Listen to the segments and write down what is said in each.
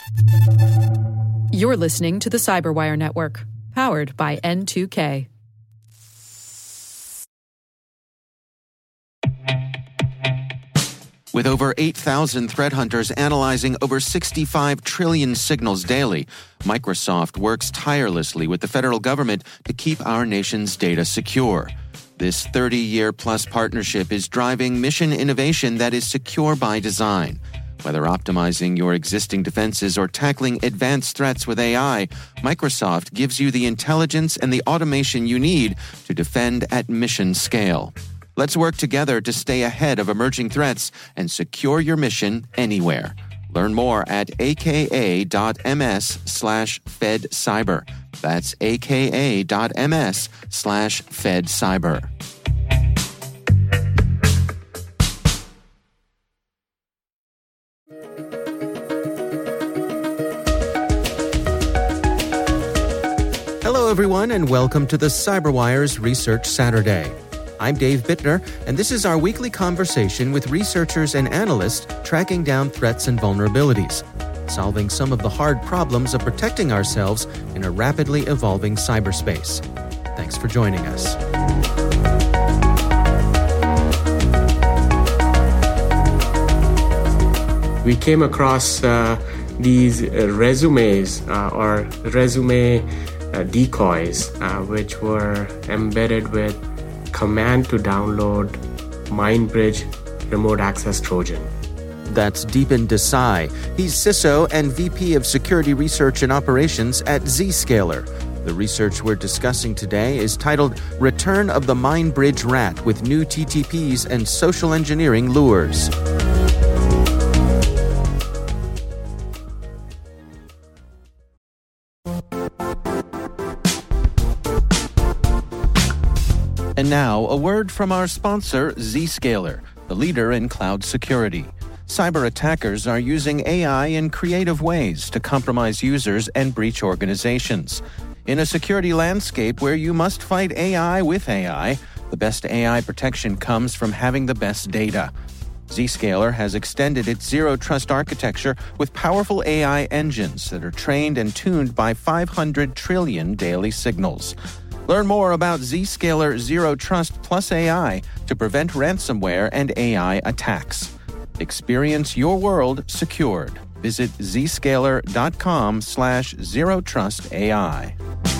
You're listening to the Cyberwire Network, powered by N2K. With over 8,000 threat hunters analyzing over 65 trillion signals daily, Microsoft works tirelessly with the federal government to keep our nation's data secure. This 30-year-plus partnership is driving mission innovation that is secure by design. Whether optimizing your existing defenses or tackling advanced threats with AI, Microsoft gives you the intelligence and the automation you need to defend at mission scale. Let's work together to stay ahead of emerging threats and secure your mission anywhere. Learn more at aka.ms/fedcyber. That's aka.ms/fedcyber. Hello, everyone, and welcome to the Cyberwire's Research Saturday. I'm Dave Bittner, and this is our weekly conversation with researchers and analysts tracking down threats and vulnerabilities, solving some of the hard problems of protecting ourselves in a rapidly evolving cyberspace. Thanks for joining us. We came across these resumes or resume decoys, which were embedded with command to download Mindbridge Remote Access Trojan. That's Deepan Desai. He's CISO and VP of Security Research and Operations at Zscaler. The research we're discussing today is titled Return of the Mindbridge Rat with New TTPs and Social Engineering Lures. And now, a word from our sponsor, Zscaler, the leader in cloud security. Cyber attackers are using AI in creative ways to compromise users and breach organizations. In a security landscape where you must fight AI with AI, the best AI protection comes from having the best data. Zscaler has extended its Zero Trust architecture with powerful AI engines that are trained and tuned by 500 trillion daily signals. Learn more about Zscaler Zero Trust Plus AI to prevent ransomware and AI attacks. Experience your world secured. Visit zscaler.com/zerotrustai.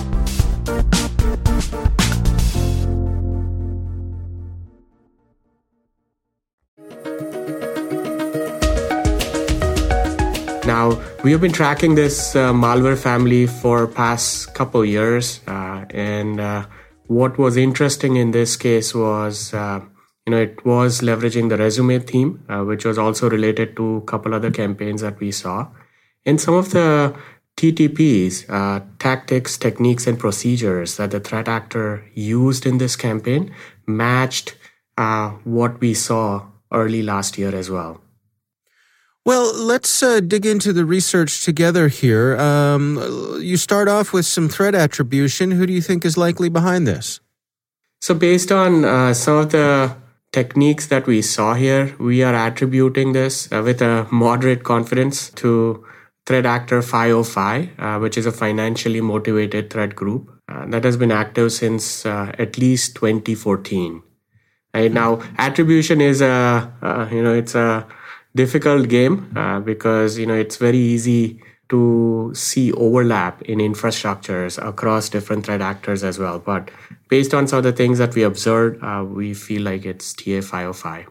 Now, we have been tracking this malware family for past couple years, and what was interesting in this case was, it was leveraging the resume theme, which was also related to a couple other campaigns that we saw. And some of the TTPs, tactics, techniques, and procedures that the threat actor used in this campaign matched what we saw early last year as well. Well, let's dig into the research together here. You start off with some threat attribution. Who do you think is likely behind this? So based on some of the techniques that we saw here, we are attributing this with a moderate confidence to threat actor 505, which is a financially motivated threat group that has been active since at least 2014. Right now, attribution is it's a difficult game because it's very easy to see overlap in infrastructures across different threat actors as well. But based on some of the things that we observed, we feel like it's TA505.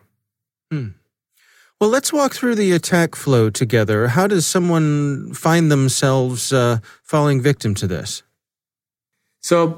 Well, let's walk through the attack flow together. How does someone find themselves falling victim to this? So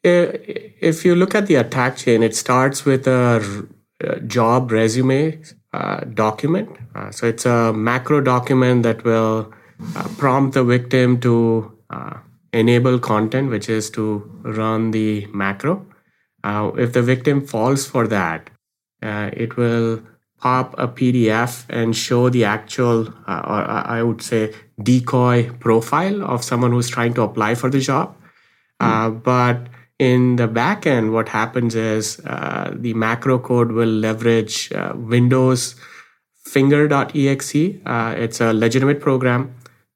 if you look at the attack chain, it starts with a job resume document. So it's a macro document that will prompt the victim to enable content, which is to run the macro. If the victim falls for that, it will pop a PDF and show the actual, or I would say, decoy profile of someone who's trying to apply for the job. But in the back end, what happens is the macro code will leverage Windows Finger.exe. It's a legitimate program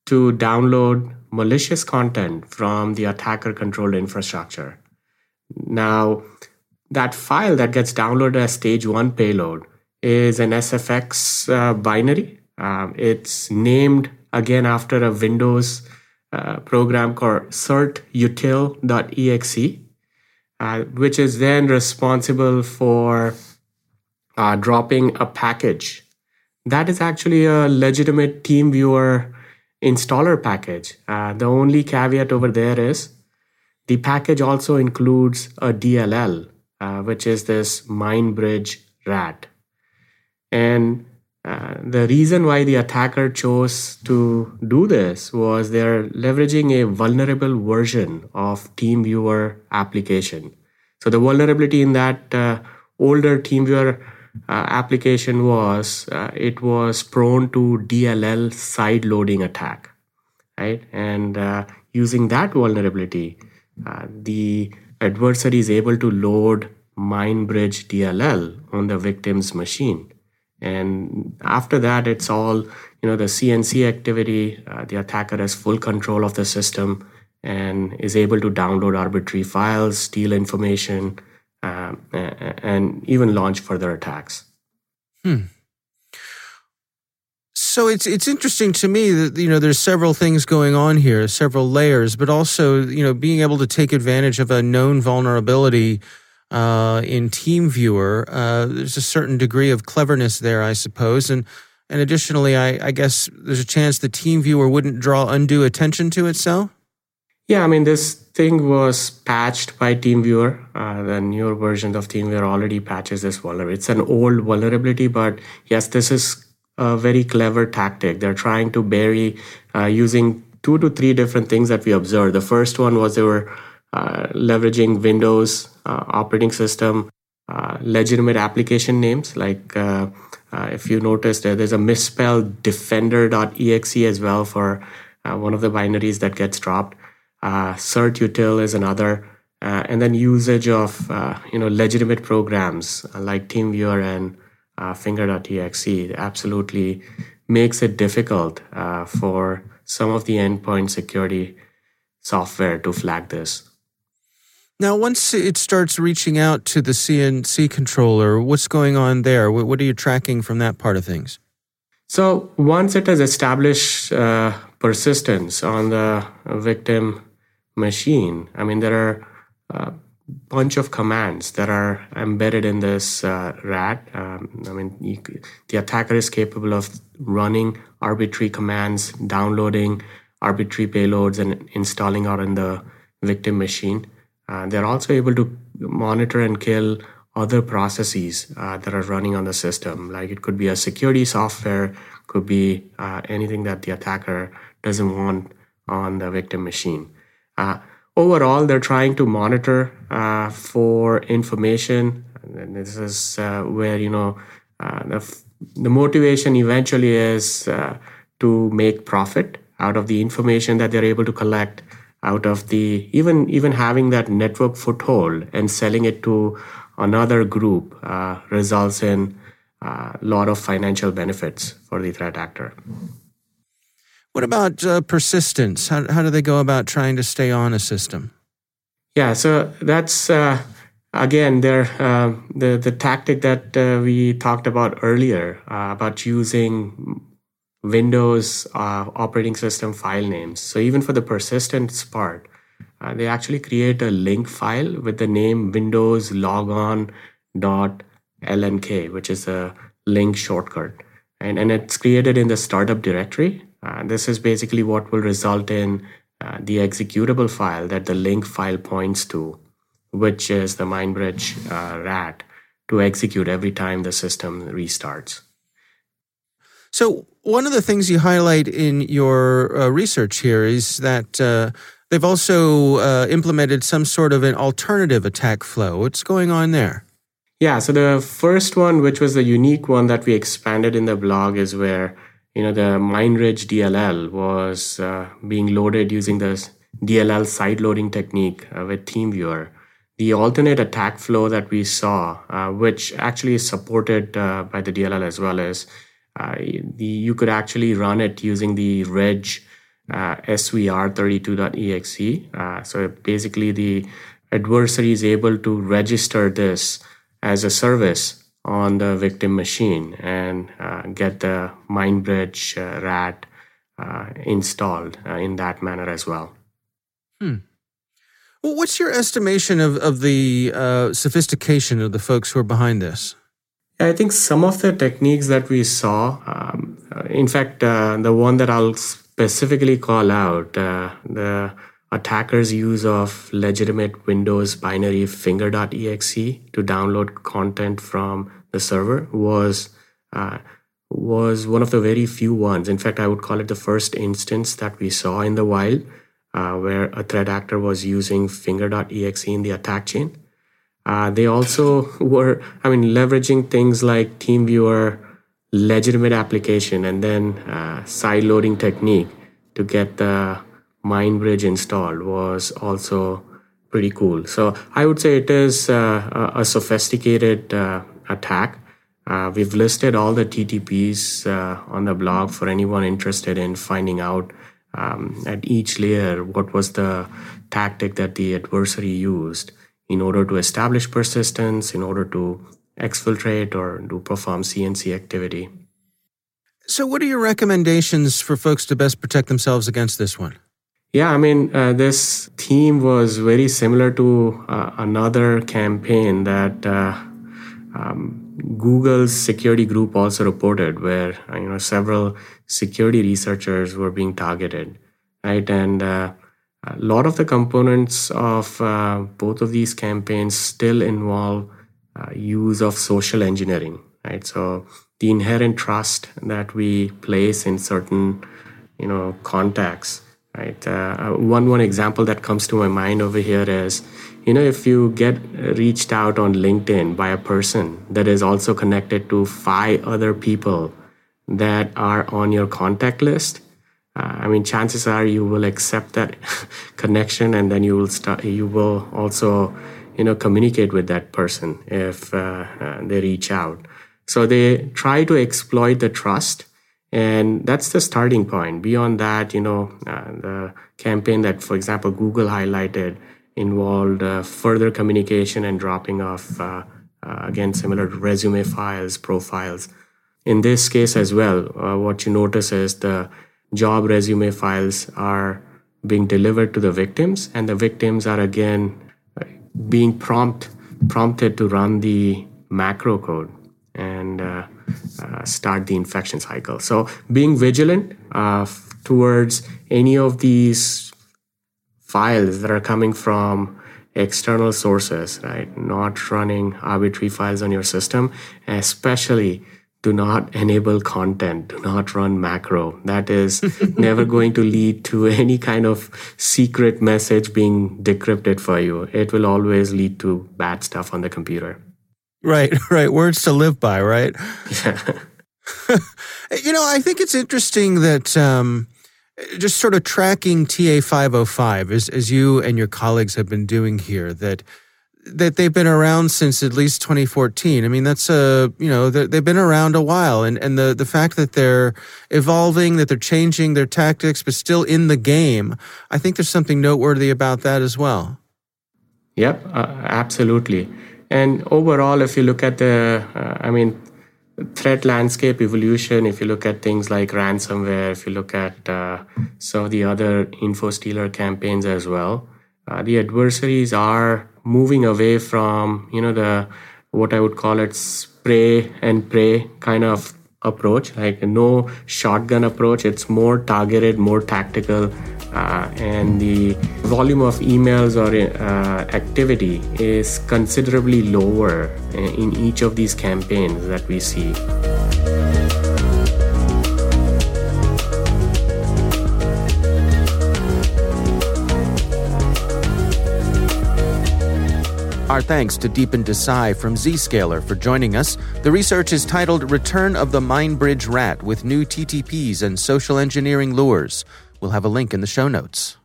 to download malicious content from the attacker-controlled infrastructure. Now, that file that gets downloaded as stage 1 payload is an SFX binary. It's named again after a Windows program called certutil.exe, which is then responsible for dropping a package. That is actually a legitimate TeamViewer installer package. The only caveat over there is the package also includes a DLL, which is this Mindbridge RAT. And the reason why the attacker chose to do this was they're leveraging a vulnerable version of TeamViewer application. So the vulnerability in that older TeamViewer application was it was prone to DLL side loading attack, right? And using that vulnerability, the adversary is able to load Mindbridge DLL on the victim's machine. And after that, it's all, the CNC activity. The attacker has full control of the system and is able to download arbitrary files, steal information, and even launch further attacks. So it's interesting to me that, there's several things going on here, several layers, but also, being able to take advantage of a known vulnerability in TeamViewer, there's a certain degree of cleverness there, I suppose. And additionally, I guess there's a chance the TeamViewer wouldn't draw undue attention to itself? Yeah, this thing was patched by TeamViewer. The newer version of TeamViewer already patches this vulnerability. It's an old vulnerability, but yes, this is a very clever tactic. They're trying to bury using 2 to 3 different things that we observed. The first one was they were leveraging Windows operating system, legitimate application names. Like if you noticed, there's a misspelled defender.exe as well for one of the binaries that gets dropped. Certutil is another. And then usage of legitimate programs like TeamViewer and Finger.exe absolutely makes it difficult for some of the endpoint security software to flag this. Now, once it starts reaching out to the CNC controller, what's going on there? What are you tracking from that part of things? So once it has established persistence on the victim machine, there are a bunch of commands that are embedded in this RAT. The attacker is capable of running arbitrary commands, downloading arbitrary payloads, and installing out in the victim machine. They're also able to monitor and kill other processes that are running on the system. Like it could be a security software, could be anything that the attacker doesn't want on the victim machine. Overall, they're trying to monitor for information. And this is where, the motivation eventually is to make profit out of the information that they're able to collect, out of the even having that network foothold and selling it to another group results in a lot of financial benefits for the threat actor. What about persistence? How do they go about trying to stay on a system? Yeah, so that's again the tactic that we talked about earlier about using Windows operating system file names. So even for the persistence part, they actually create a link file with the name Windows logon.lnk, which is a link shortcut. And it's created in the startup directory. This is basically what will result in the executable file that the link file points to, which is the Mindbridge RAT, to execute every time the system restarts. So one of the things you highlight in your research here is that they've also implemented some sort of an alternative attack flow. What's going on there? Yeah, so the first one, which was the unique one that we expanded in the blog, is where the Mindbridge DLL was being loaded using this DLL side loading technique with TeamViewer. The alternate attack flow that we saw, which actually is supported by the DLL as well, is you could actually run it using the reg svr32.exe. So basically, the adversary is able to register this as a service on the victim machine and get the Mindbridge RAT installed in that manner as well. Well, what's your estimation of the sophistication of the folks who are behind this? I think some of the techniques that we saw, in fact, the one that I'll specifically call out, the attackers' use of legitimate Windows binary finger.exe to download content from the server was one of the very few ones. In fact, I would call it the first instance that we saw in the wild where a threat actor was using finger.exe in the attack chain. They also were, leveraging things like TeamViewer, legitimate application, and then side-loading technique to get the Mindbridge installed was also pretty cool. So I would say it is a sophisticated attack. We've listed all the TTPs on the blog for anyone interested in finding out at each layer what was the tactic that the adversary used in order to establish persistence, in order to exfiltrate or to perform CNC activity. So what are your recommendations for folks to best protect themselves against this one? Yeah, this theme was very similar to another campaign that Google's security group also reported, where several security researchers were being targeted, right? And a lot of the components of both of these campaigns still involve use of social engineering, right? So the inherent trust that we place in certain, contexts, right? One example that comes to my mind over here is, if you get reached out on LinkedIn by a person that is also connected to 5 other people that are on your contact list, chances are you will accept that connection, and then you will also, communicate with that person if they reach out. So they try to exploit the trust, and that's the starting point. Beyond that, the campaign that, for example, Google highlighted involved further communication and dropping off, again, similar to resume files, profiles. In this case as well, what you notice is the job resume files are being delivered to the victims, and the victims are again being prompted to run the macro code and start the infection cycle. So being vigilant towards any of these files that are coming from external sources, right? Not running arbitrary files on your system, especially do not enable content, do not run macro. That is never going to lead to any kind of secret message being decrypted for you. It will always lead to bad stuff on the computer. Right. Words to live by, right? Yeah. I think it's interesting that just sort of tracking TA505, as you and your colleagues have been doing here, that they've been around since at least 2014. That's they've been around a while, and the fact that they're evolving, that they're changing their tactics, but still in the game, I think there's something noteworthy about that as well. Yep, absolutely. And overall, if you look at the, threat landscape evolution, if you look at things like ransomware, if you look at some of the other info stealer campaigns as well, the adversaries are moving away from, the what I would call it spray and pray kind of approach, like no shotgun approach. It's more targeted, more tactical, and the volume of emails or activity is considerably lower in each of these campaigns that we see. Our thanks to Deepan Desai from Zscaler for joining us. The research is titled Return of the Mindbridge RAT with New TTPs and Social Engineering Lures. We'll have a link in the show notes.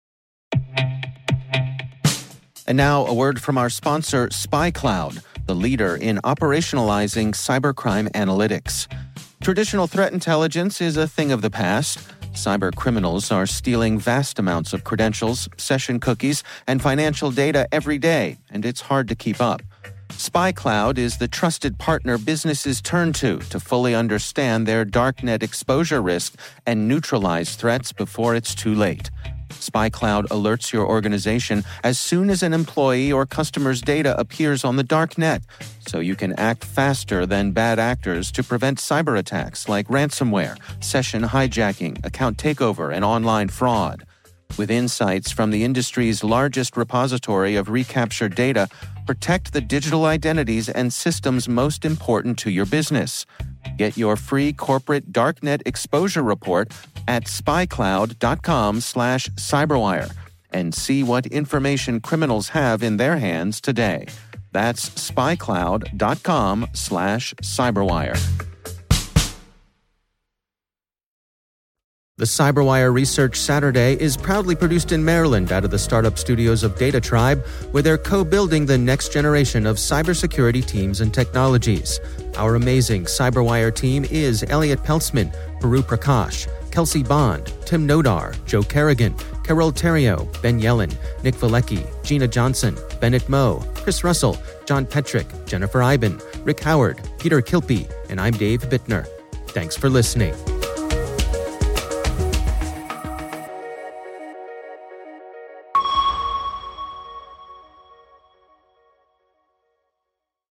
And now a word from our sponsor, SpyCloud, the leader in operationalizing cybercrime analytics. Traditional threat intelligence is a thing of the past. Cyber criminals are stealing vast amounts of credentials, session cookies, and financial data every day, and it's hard to keep up. SpyCloud is the trusted partner businesses turn to fully understand their darknet exposure risk and neutralize threats before it's too late. SpyCloud alerts your organization as soon as an employee or customer's data appears on the darknet, so you can act faster than bad actors to prevent cyber attacks like ransomware, session hijacking, account takeover, and online fraud. With insights from the industry's largest repository of recaptured data, protect the digital identities and systems most important to your business. Get your free corporate darknet exposure report at spycloud.com/cyberwire and see what information criminals have in their hands today. That's spycloud.com/cyberwire. The CyberWire Research Saturday is proudly produced in Maryland out of the startup studios of Data Tribe, where they're co-building the next generation of cybersecurity teams and technologies. Our amazing CyberWire team is Elliot Peltzman, Puru Prakash, Kelsey Bond, Tim Nodar, Joe Kerrigan, Carol Terrio, Ben Yellen, Nick Valecki, Gina Johnson, Bennett Moe, Chris Russell, John Petrick, Jennifer Iben, Rick Howard, Peter Kilpie, and I'm Dave Bittner. Thanks for listening.